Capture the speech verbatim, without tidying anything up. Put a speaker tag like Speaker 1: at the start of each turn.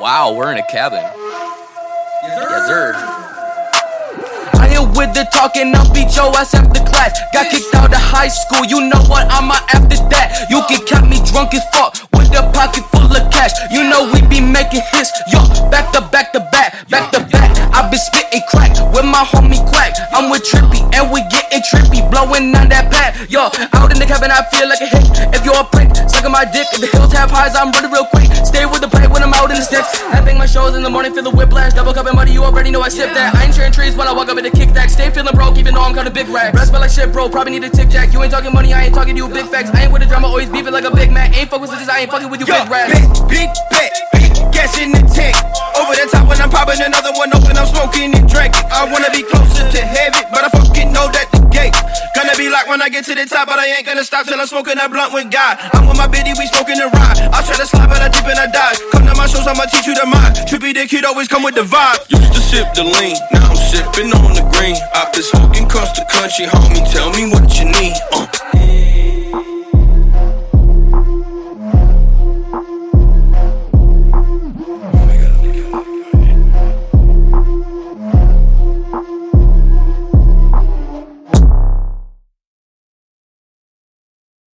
Speaker 1: Wow, we're in a cabin.
Speaker 2: Yes, sir.
Speaker 1: Yes, sir.
Speaker 3: I here with the talking, I'll beat your ass after class. Got kicked out of high school, you know what I'm a after that. You can count me drunk as fuck with a pocket full of cash. You know we be making hits, yo, back to back to back, back to back. I been spitting crack with my homie Quack. I'm with Trippy and we getting trippy, blowing on that pad. Yo, out in the cabin I feel like a hit. If you're a prick, sucking my dick. If the hills have highs, I'm running real quick. Stay with the play when I'm out in the sticks. I bang my shows in the morning, feel the whiplash. Double cup and money, you already know I sip that. I ain't sharing trees when I walk up in the kick back. Stay feeling broke, even though I'm kinda big rack. Breath smell like shit, bro, probably need a tic tac. You ain't talking money, I ain't talking to you big facts. I ain't with the drama, always beefing like a big Mac. Ain't fucking with this, I ain't fucking with you
Speaker 2: Yo,
Speaker 3: big rats.
Speaker 2: big, big, big, big gas in the tank. Over the top when I'm popping another one open, I'm smoking and drinking. I wanna be closer to heaven, but I fucking know that the gate gonna be locked when I get to the top, but I ain't gonna stop till I'm smoking a blunt with God. I'm with my bitty, we smoking a ride. I try to slide, but I deep and I die. Come to my shows, I'ma teach you the mind. Trippy the kid always come with the vibe.
Speaker 4: Used to sip the lean, now I'm sipping on the green. I've been smoking across the country, homie, tell me what you